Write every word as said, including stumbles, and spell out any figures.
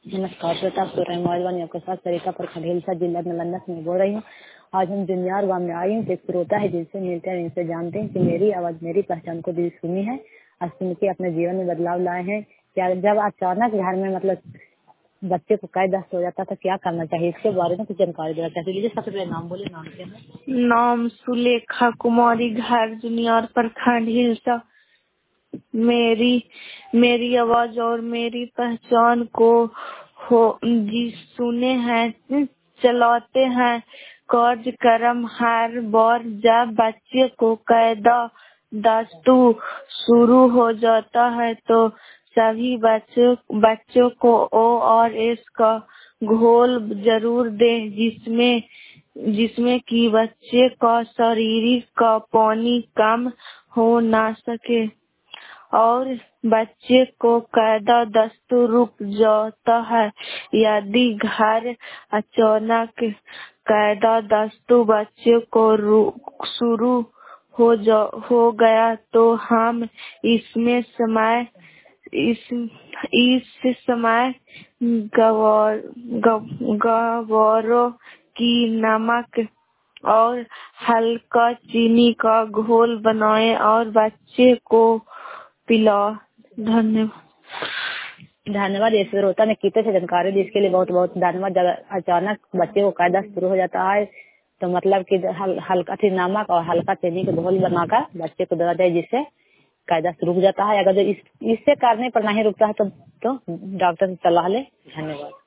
नमस्कार श्रोता, मौजवानी आपके साथ सरिता पर खडेलसा जिला नालंदा से बोल रही हूँ। आज हम जुनियार गाँव में आई हूँ। एक श्रोता है जिनसे मिलते हैं, इनसे जानते हैं कि मेरी आवाज मेरी पहचान को भी सुनी है और सुन के अपने जीवन में बदलाव लाए हैं। क्या जब अचानक घर में मतलब बच्चे को कैद दस्त हो जाता था, क्या करना चाहिए, इसके बारे में कुछ जानकारी देना चाहते हैं। सबसे पहले नाम बोले। नाम क्या है? नाम सुलेखा कुमारी, घर जुनियार पर खडेलसा। मेरी मेरी आवाज और मेरी पहचान को हो जी सुने हैं, चलाते हैं कार्यक्रम। हर बार जब बच्चे को कैदा दस्तू शुरू हो जाता है तो सभी बच्चों बच्चों को ओ और एस का घोल जरूर दें, जिसमें जिसमें कि बच्चे का शारीरिक का पानी कम हो ना सके और बच्चे को कैदा दस्तू रुक जाता है। यदि घर अचानक कैदा दस्तू बच्चे को शुरू हो जा हो गया तो हम इसमें समय इस इस समय गवार गवारों की नमक और हल्का चीनी का घोल बनाएं और बच्चे को पिला। धन्यवाद। धन्यवाद। ये श्रोता ने कितने से जानकारी दी, इसके लिए बहुत बहुत धन्यवाद। जब अचानक बच्चे को कैदा शुरू हो जाता है तो मतलब कि हल, हल्का सी नमक और हल्का चीनी का घोल बनाकर बच्चे को दे दे, जिससे कैदा रुक जाता है। अगर इस इससे करने पर नहीं रुकता है तो, तो डॉक्टर से सलाह ले। धन्यवाद।